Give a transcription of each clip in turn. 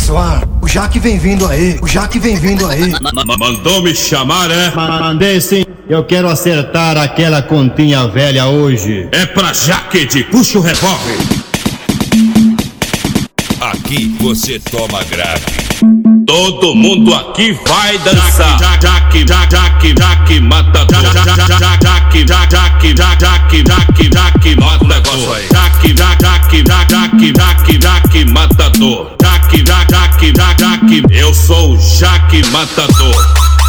pessoal, o Jaque vem vindo aí, o Jaque vem vindo aí. Mandou me chamar, é? Mandei sim, eu quero acertar aquela continha velha hoje. É pra Jaquede, puxa o revólver. Aqui você toma grave. Todo mundo aqui vai dançar. Jaque matador. Jaque mata o negócio aí. Jaque matador. Jaque, eu sou o Jaque matador.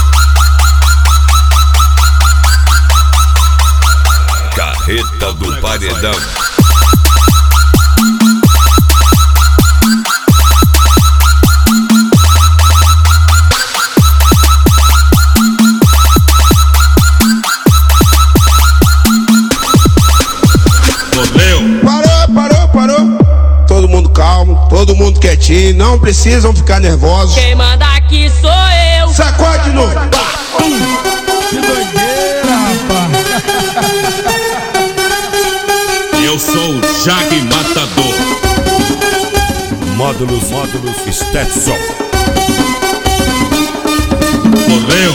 Carreta do paredão. Parou. Todo mundo calmo, todo mundo quietinho, não precisam ficar nervosos. Quem manda aqui sou eu. Sacode de novo. Que doideira, rapaz. Eu sou o Jaque matador. Módulos Stetson. Morreu.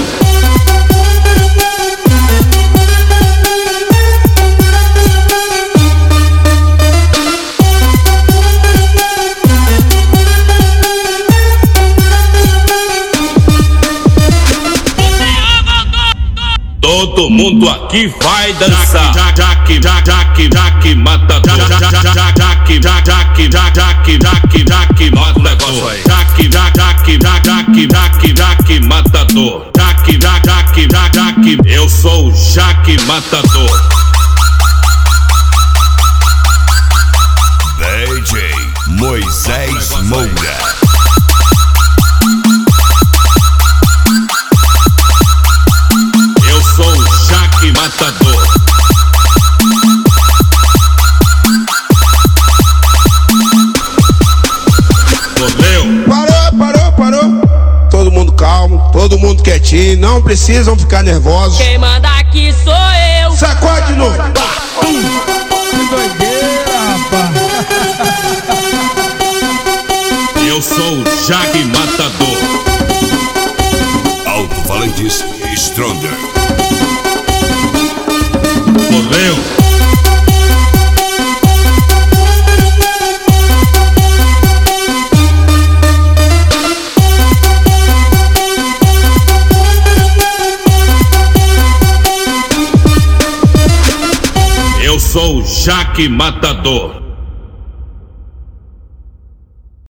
Todo mundo aqui vai dançar. Jaque matador. Jaque mata o negócio aí. Jaque matador. Jaque, eu sou o Jaque matador. DJ Moisés Moura. Sou o Jaque matador. Morreu. Parou. Todo mundo calmo, todo mundo quietinho, não precisam ficar nervosos. Quem manda aqui sou eu. Sacode de novo. Que doideira, rapaz. Eu sou o Jaque matador. Alto-falantes Stronger. Morreu. Eu sou o Jaque matador.